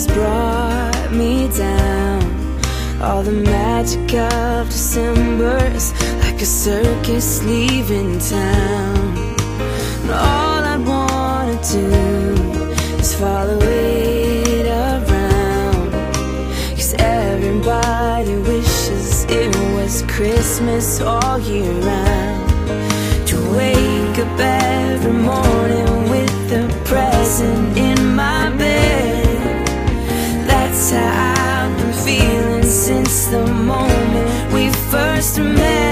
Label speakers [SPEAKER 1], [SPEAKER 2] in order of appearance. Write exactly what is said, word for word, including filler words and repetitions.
[SPEAKER 1] has brought me down. All the magic of December's like a circus leaving town. And all I wanna do is follow it around, 'cause everybody wishes it was Christmas all year round. To wake up every morning with a present in my bed, that's how I've been feeling since the moment we first met.